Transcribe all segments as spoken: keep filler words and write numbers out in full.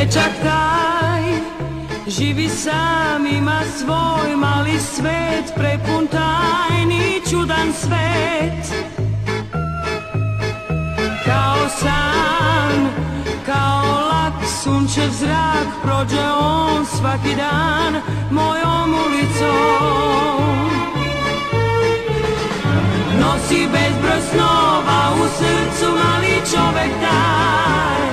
Dečak taj živi sam, ima svoj mali svet, prepun tajni, čudan svet. Kao san, kao lak sunčev zrak, prođe on svaki dan mojom ulicom. Nosi bezbroj snova u srcu, mali čovek taj.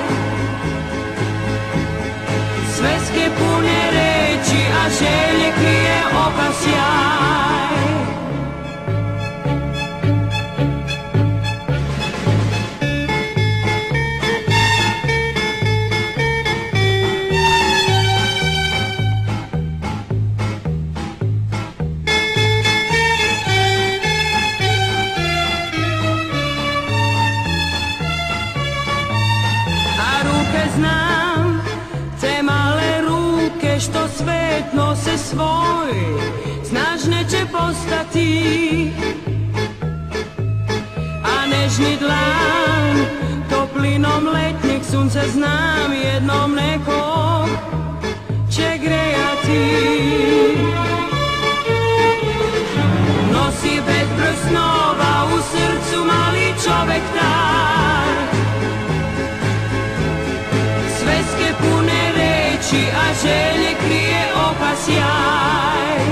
Sveske pune reči, a želje krije oka sjaj. A ruke znam, te male ruke što svet nose svoj, snažne će postati. A nežni dlan, toplinom letnjeg sunca znam, jednom nekog će grejati. Nosi bezbroj snova u srcu, mali čovek taj. Sveske pune reči, a želje krije oka sjaj.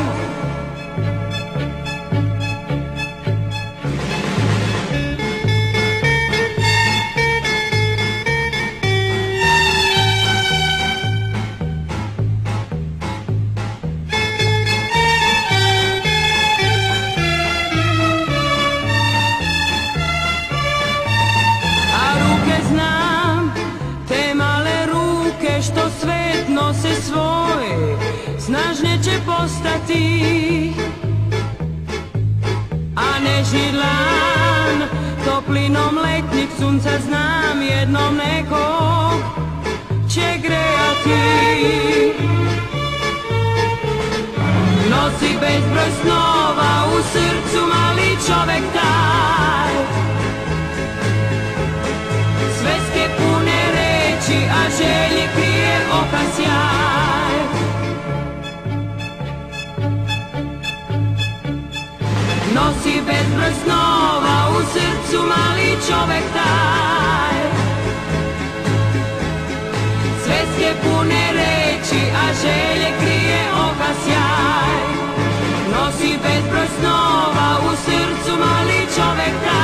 A ruke znam, te male ruke što svet nose svoj, snažne će postati. A nežni dlan, toplinom letnjeg sunca znam, jednom nekog će grejati. Nosi bezbroj snova u srcu, mali čovek taj. Sveske pune reči, a želje krije oka sjaj. Nosi bezbroj snova u srcu, mali čovek taj. Sveske pune reči, a želje krije oka sjaj. Nosi bezbroj snova u srcu, mali čovek taj.